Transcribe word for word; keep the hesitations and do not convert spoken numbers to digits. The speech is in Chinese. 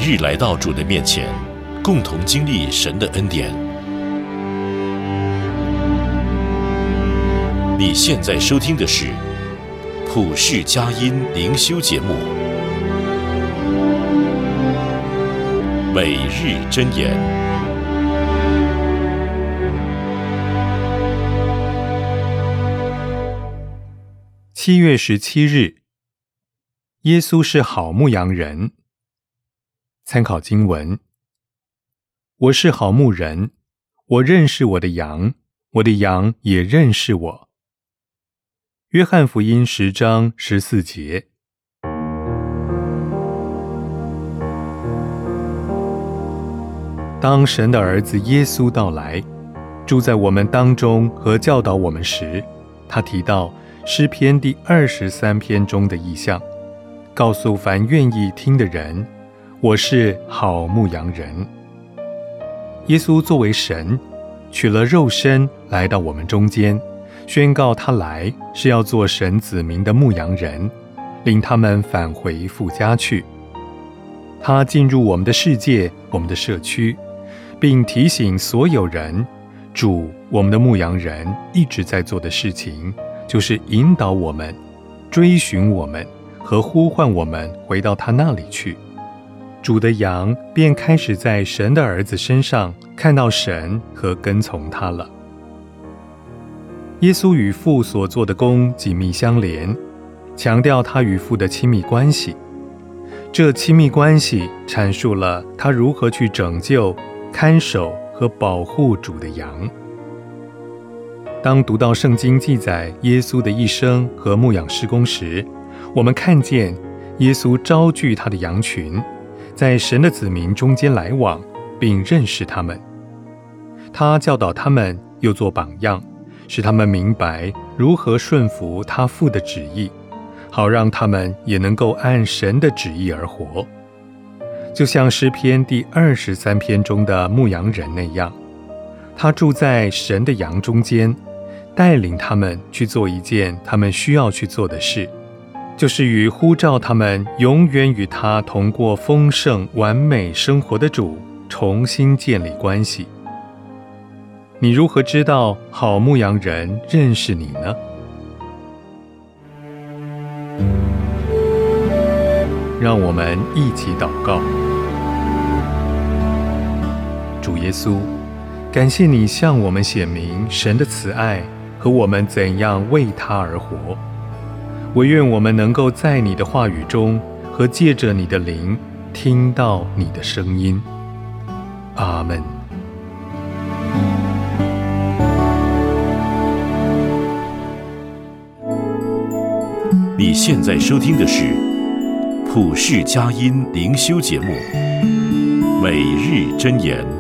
日来到主的面前，共同经历神的恩典。你现在收听的是普世佳音灵修节目，每日箴言。 七月十七日，耶稣是好牧羊人。参考经文：我是好牧人，我认识我的羊，我的羊也认识我。约翰福音十章十四节。当神的儿子耶稣到来，住在我们当中和教导我们时，他提到诗篇第二十三篇中的意象，告诉凡愿意听的人，我是好牧羊人。耶稣作为神，取了肉身来到我们中间，宣告他来是要做神子民的牧羊人，领他们返回父家去。他进入我们的世界，我们的社区，并提醒所有人，主，我们的牧羊人一直在做的事情，就是引导我们，追寻我们和呼唤我们回到他那里去。主的羊便开始在神的儿子身上看到神和跟从他了。耶稣与父所做的工紧密相连，强调他与父的亲密关系。这亲密关系阐述了他如何去拯救、看守和保护主的羊。当读到圣经记载耶稣的一生和牧养事工时，我们看见耶稣招聚他的羊群，在神的子民中间来往，并认识他们。他教导他们，又做榜样，使他们明白如何顺服他父的旨意，好让他们也能够按神的旨意而活。就像诗篇第二十三篇中的牧羊人那样，他住在神的羊中间，带领他们去做一件他们需要去做的事，就是与呼召他们永远与他同过丰盛完美生活的主重新建立关系。你如何知道好牧羊人认识你呢？让我们一起祷告。主耶稣，感谢你向我们显明神的慈爱和我们怎样为他而活。唯愿我们能够在你的话语中和借着你的灵听到你的声音。阿们。 你现在收听的是普世佳音灵修节目，每日箴言。